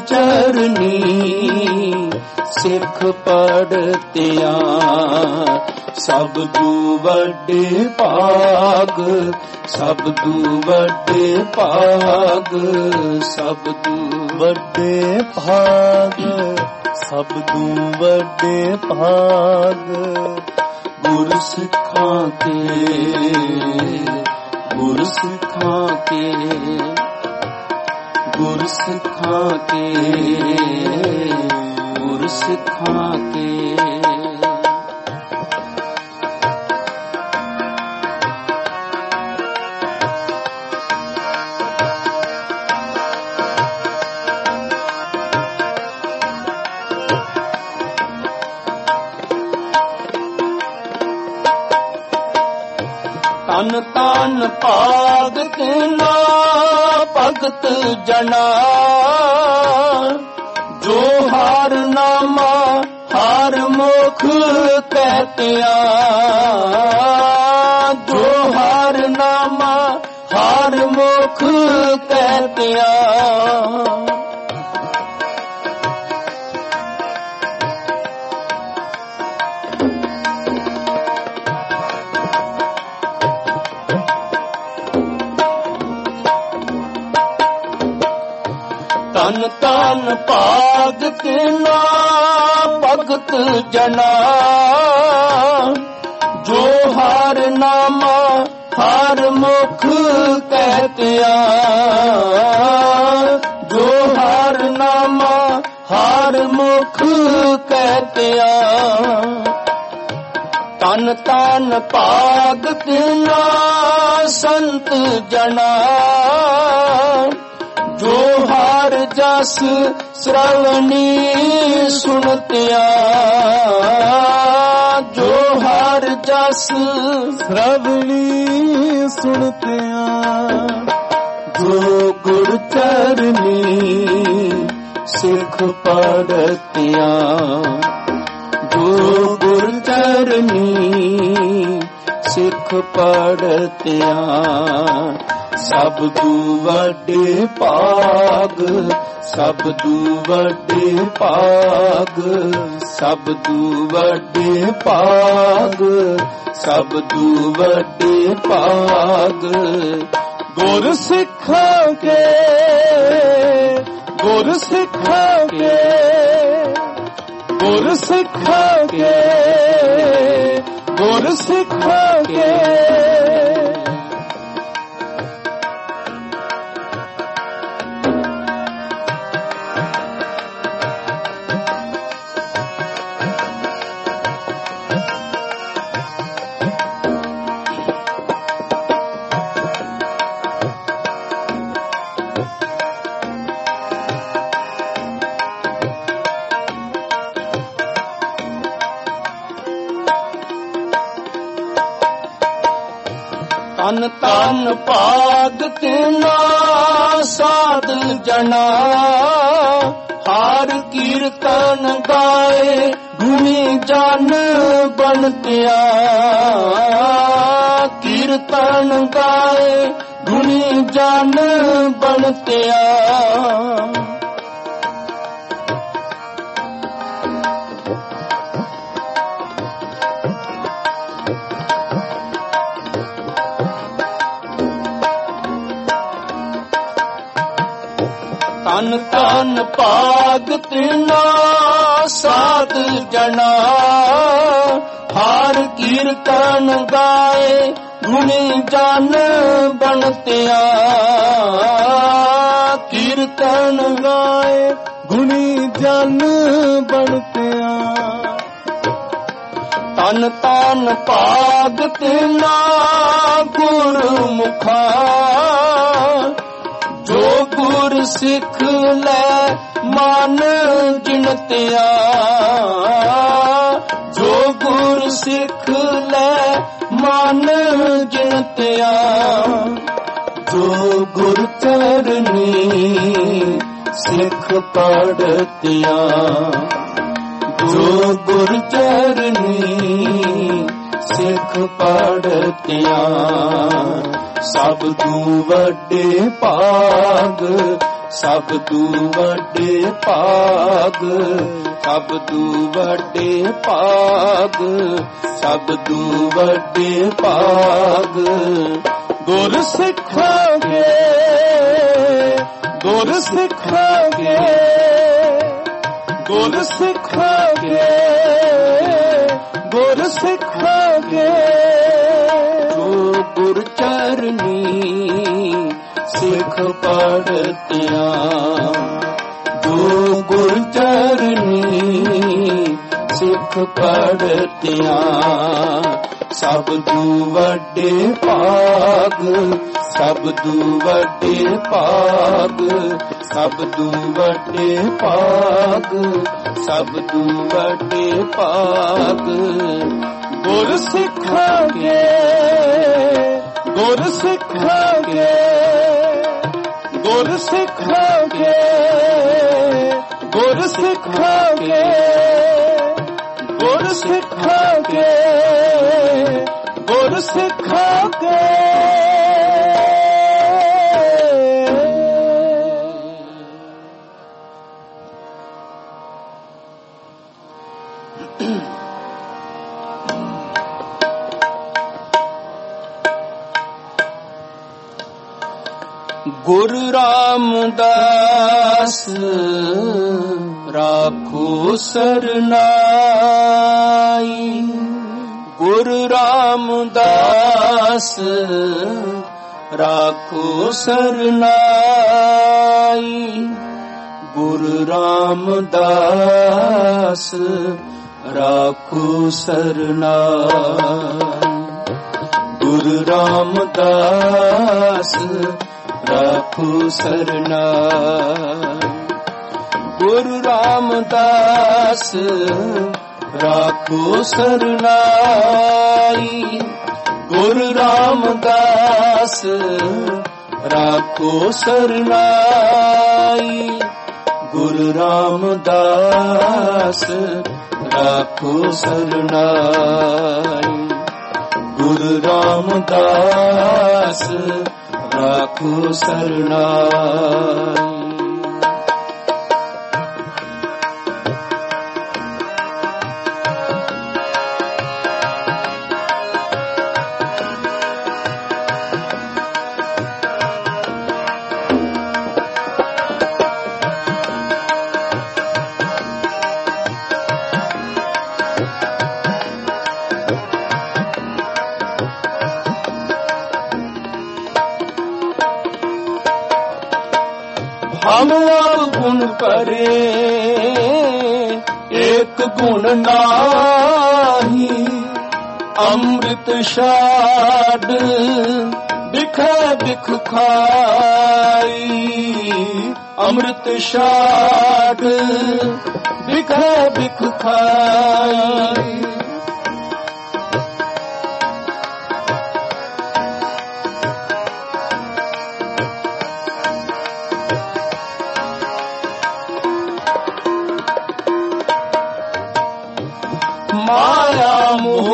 ਚਰਨੀ ਸਿੱਖ ਪੜਤਿਆ। ਸਭ ਤੋਂ ਵੱਡੇ ਭਾਗ, ਸਭ ਤੋਂ ਵੱਡੇ ਭਾਗ, ਸਭ ਤੋਂ ਵੱਡੇ ਭਾਗ, ਸਭ ਤੋਂ ਵੱਡੇ ਭਾਗ। ਗੁਰ ਸਿੱਖਾਂ ਕੇ, ਗੁਰ ਸਿੱਖਾਂ ਕੇ, ਗੁਰ ਸਿੱਖਾਂ ਕੇ, ਗੁਰ ਸਿੱਖਾਂ ਕੇ। ਤਨ ਤਨ ਭਾਗ ਤਿਨਾ ਭਗਤ ਜਨਾ। ਜੋ ਹਰ ਨਾਮਾ ਹਰ ਮੁਖ ਕਹਿਤਿਆ। ਜੋ ਹਰ ਨਾਮਾ ਹਰ ਮੁਖ ਕਹਿਤਿਆ। ਤਨ ਤਨ ਭਾਗ ਤਿਨਾ ਭਗਤ ਜਨਾ। ਜੋ ਹਰ ਨਾਮਾ ਹਰ ਮੁਖ ਕਹਿਤਿਆ। ਜੋ ਹਰ ਨਾਮਾ ਹਰ ਮੁਖ ਕਹਿਤਿਆ। ਤਨ ਤਨ ਭਾਗ ਤਿਨਾ ਸੰਤ ਜਨਾ। ਜੋ ਹਰ ਜਸ ਸ਼੍ਰਵਣੀ ਸੁਣਤਿਆ। ਜੋ ਹਰ ਜਸ ਸ਼੍ਰਵਣੀ ਸੁਣਤਿਆ। ਜੋ ਗੁਰ ਚਰਨੀ ਸਿੱਖ ਪੜਤਿਆ। ਜੋ ਗੁਰ ਚਰਨੀ ਸਿੱਖ ਪੜਤਿਆ। ਸਭ ਤੋਂ ਵੱਡੇ ਭਾਗ, ਸਭ ਤੋਂ ਵੱਡੇ ਭਾਗ, ਸਭ ਤੋਂ ਵੱਡੇ ਭਾਗ, ਸਭ ਤੋਂ ਵੱਡੇ ਭਾਗ। ਗੁਰ ਸਿੱਖਾਂ ਕੇ, ਗੁਰ ਸਿੱਖਾਂ ਕੇ, ਗੁਰ ਸਿੱਖਾਂ ਕੇ, ਗੁਰ ਸਿੱਖਾਂ ਕੇ। ਤਨ ਤਨ ਭਾਗ ਤਿਨਾ ਸਾਧ ਜਨਾ। ਹਰ ਕੀਰਤਨ ਗਾਏ ਗੁਣੀ ਜਨ ਬਣਤਿਆ। ਕੀਰਤਨ ਗਾਏ ਗੁਣੀ ਜਨ ਬਣਤਿਆ। ਤਨ ਤਨ ਭਾਗ ਤਿਨਾ ਸਾਧ ਜਨਾ। ਹਰ ਕੀਰਤਨ ਗਾਏ ਗੁਣੀ ਜਨ ਬਣਤਿਆ। ਕੀਰਤਨ ਗਾਏ ਗੁਣੀ ਜਨ ਬਣਤਿਆ। ਤਨ ਤਨ ਭਾਗ ਤਿਨਾ ਗੁਰਮੁਖਾ। ਜੋ ਗੁਰ ਸਿੱਖ ਲੈ ਮਨ ਜਿਣਤਿਆ। ਜੋ ਗੁਰ ਸਿੱਖ ਲੈ ਮਨ ਜਿਣਤਿਆ। ਜੋ ਗੁਰ ਚਰਨੀ ਸਿੱਖ ਪੜਤਿਆ। ਜੋ ਗੁਰ ਚਰਨੀ ਸਿੱਖ ਪੜ੍ਹਤਿਆਂ ਸਭ ਤੋਂ ਵੱਡੇ ਭਾਗ, ਸਭ ਤੋਂ ਵੱਡੇ ਭਾਗ, ਸਭ ਤੋਂ ਵੱਡੇ ਭਾਗ, ਸਭ ਤੋਂ ਵੱਡੇ ਭਾਗ। ਗੁਰ ਸਿੱਖਾਂਗੇ, ਗੁਰ ਸਿੱਖਾਂਗੇ, ਗੁਰ ਸਿੱਖਾਂਗੇ, ਗੁਰ ਸਿੱਖਾਂਗੇ। ਜੋ ਗੁਰ ਚਰਨੀ ਸਿੱਖ ਪੜ੍ਹਤਿਆਂ, ਜੋ ਗੁਰ ਚਰਨੀ ਸਿੱਖ ਪੜ੍ਹਤਿਆਂ ਸਭ ਤੋਂ ਵੱਡੇ ਭਾਗ, ਸਭ ਤੋਂ ਵੱਡੇ ਭਾਗ, ਸਭ ਤੋਂ ਵੱਡੇ ਭਾਗ, ਸਭ ਤੋਂ ਵੱਡੇ ਭਾਗ। ਗੁਰ ਸਿੱਖਾਂਗੇ, ਗੁਰ ਸਿੱਖਾਂਗੇ, ਗੁਰ ਸਿੱਖਾਂਗੇ, ਗੁਰ ਸਿੱਖਾਂਗੇ, ਗੁਰ ਸਿੱਖਾਂਗੇ, ਗੁਰ ਸਿੱਖਾਂਗੇ। ਗੁਰੂ ਰਾਮਦਾਸ ਰਾਖੋ ਸਰਨਾਈ, ਗੁਰੂ ਰਾਮਦਾਸ ਰਾਖੋ ਸਰਨਾਈ, ਗੁਰੂ ਰਾਮਦਾਸ ਰਾਖੋ ਸਰਨਾਈ, ਗੁਰੂ ਰਾਮਦਾਸ ਰਾਖੋ ਸਰਨਾਈ, ਗੁਰੂ ਰਾਮਦਾਸ ਰਾਖੋ ਸਰਨਾਈ, ਗੁਰੂ ਰਾਮਦਾਸ ਰਾਖੋ ਸਰਨਾਈ, ਗੁਰੂ ਰਾਮਦਾਸ ਰਾਖੋ ਸਰਨਾਈ, ਗੁਰੂ ਰਾਮਦਾਸ ਰਾਖੋ ਸਰਨਾਈ। हम गुण परे एक गुण नाही, अमृत शाद बिखै बिख खाई, अमृत शाद बिखै बिख खाई। माया मोह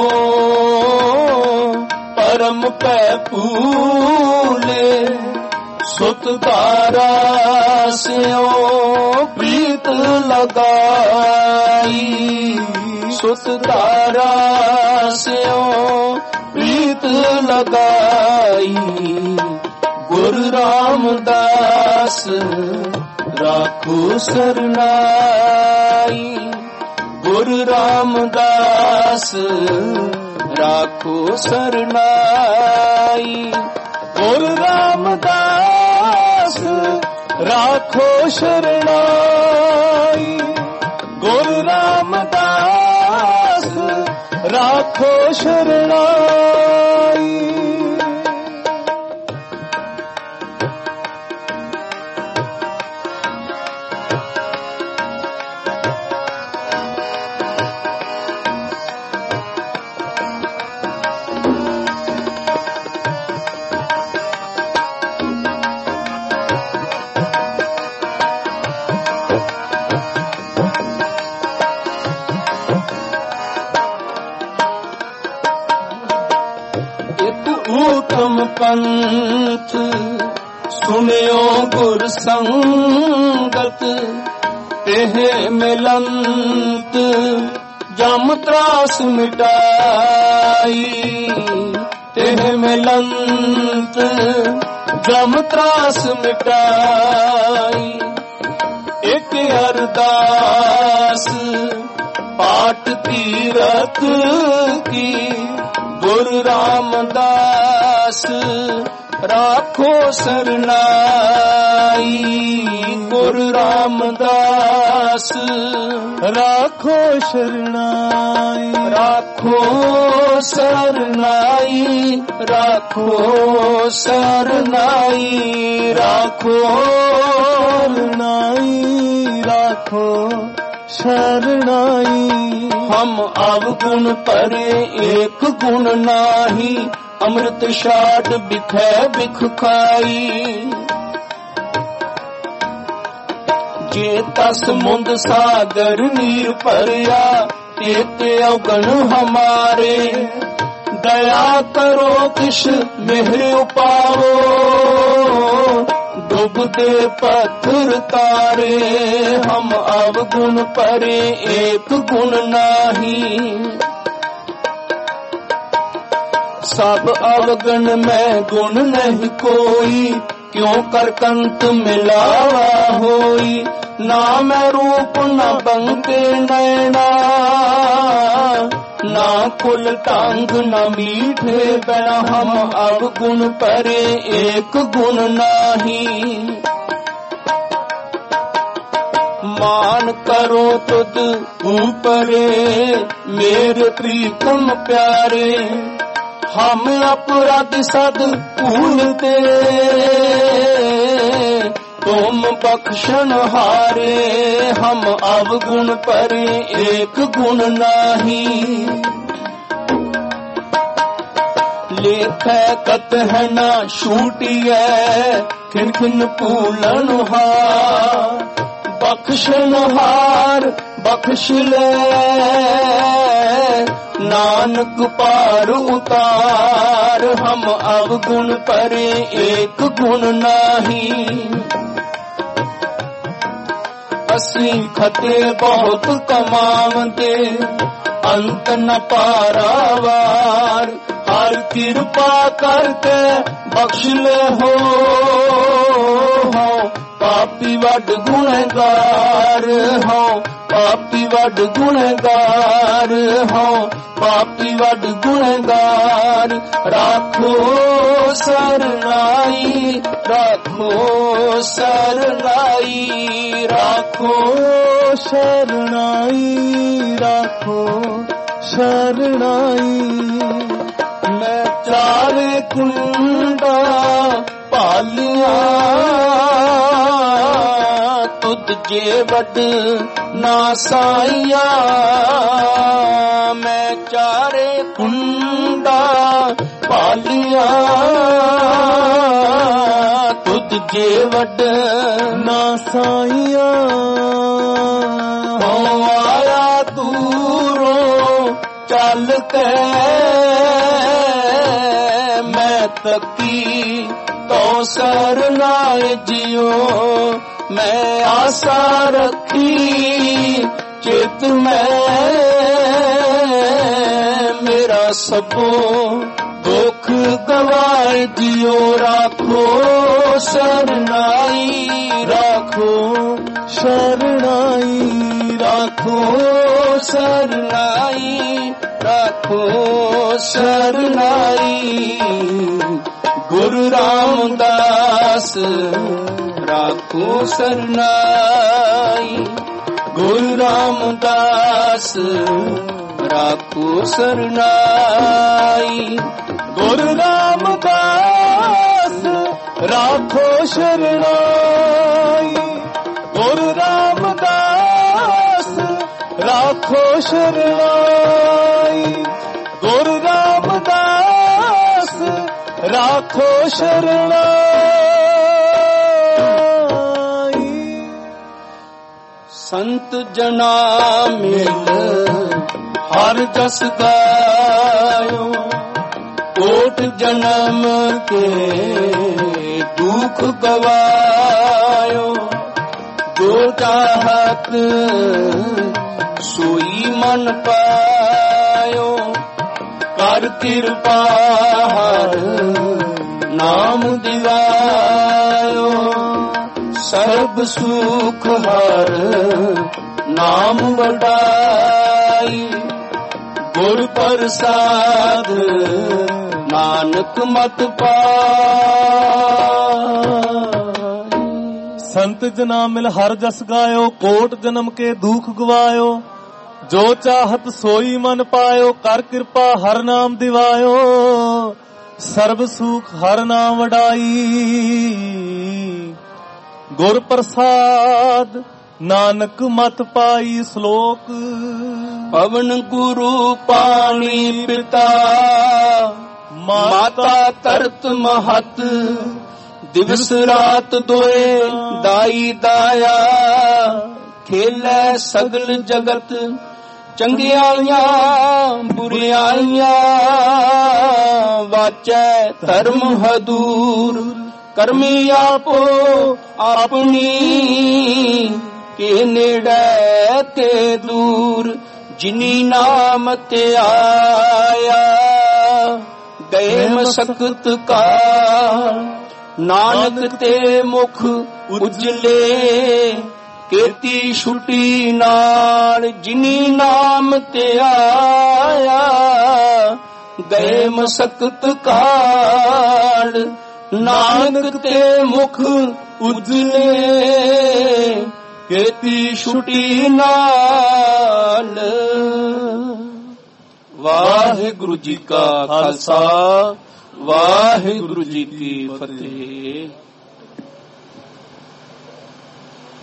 परम पै फूले, सुत धारा स्यों प्रीत लगाई, सुत धारा स्यों प्रीत लगाई। गुरु रामदास राखो सरनाई, गुरु रामदास राखो सरनाई, गुरु रामदास राखो शरणाई, गुरु रामदास राखो शरणाई। ਧਰਮ ਪੰਥ ਸੁਣਿਓ ਗੁਰ ਸੰਗਤ तेह मिलंत जम त्रास मिटाई तेह मिलंत जम त्रास मिटाई एक अरदास पाठ तीरथ की गुरु रामदास राखो सरनाई गुरु रामदास राखो शरणाई राखो सरनाई राखो सरनाई राखो सरनाई राखो शरणाई हम अवगुण परे एक गुण नाही अमृत शाट बिखै बिख खाई जे तस मुंद सागर नीर भरिया ते अवगण हमारे दया करो किश मेहर उपाओ डूबते पत्थर तारे हम अवगुण परे एक गुण नाही सब अवगुण में गुण नहीं कोई क्यों कर कंत मिलावा होई ना मैं रूप न बंके नैना ना कुल टांग न मीठे बना हम अवगुण परे एक गुण नाही मान करो तुद ऊपरे मेरे प्रीतम प्यारे हम अपराध सद भूलते तुम बख्शन हारे हम अवगुण परे एक गुण नाही लेख कत है ना छूटिए खिन खिन पूलन हार बख्शन हार बख्श ले नानक पार उतार हम अवगुण परे एक गुण नाही असी खते बहुत कमावते अंत न पारावार हर कृपा करके बख्श ले हो पापी वड गुनहगार हो पापी वड गुनहगार हो पापी वड गुनहगार राखो सरनाई राखो सरनाई राखो शरणाई राखो शरणाई मैं चारे कुंडा पालिया तुद जे वड ना साइया मैं चारे कुंडा पालिया तुद जे वड ना साइया हो आया दूरों चल के मैं तकी तो सरनाए जियो मैं आशा रखी चित में मेरा सबो दुख गवाए दियो राखो सरनाई राखो शरणाई राखो सरनाई राखो सरनाई गुरु रामदास राखो सरनाई गुरु रामदास राखो सरनाई गुरु रामदास राखो शरणाई गुरु रामदास राखो शरणाई गुरु रामदास राखो शरणाई संत जना मिल हर जस गायो कोट जन्म के दुख गवायो, जो चाहत सोई मन पायो। कर कृपा हर नाम दिवायो, सर्ब सुख हर नाम वडाई। गुर प्रसाद नानक मत पाई। संत जना मिल हर जस गायो, कोट जन्म के दुख गवायो। जो चाहत सोई मन पायो, कर कृपा हर नाम दिवायो। सर्व सुख हर नाम वडाई। गुर प्रसाद नानक मत पाई। श्लोक पवन गुरु पानी पिता, माता तरत महत। दिवस रात दोए दाई दाया, खेलै सगल जगत। चंगियाइयां बुरियाइयां, वाचै धर्म हदूर। करमी आपो अपनी, के नेड़े ते दूर। जिनी नाम ते आया, गए मसकत का। नानक ते मुख उजले, केती छुटी नाल। जिनी नाम ते आया, गए मसकत काल। नानक ते मुख उजले, केती छुटी नाल। वाहिगुरु जी का खालसा, वाहिगुरु जी की फतेह।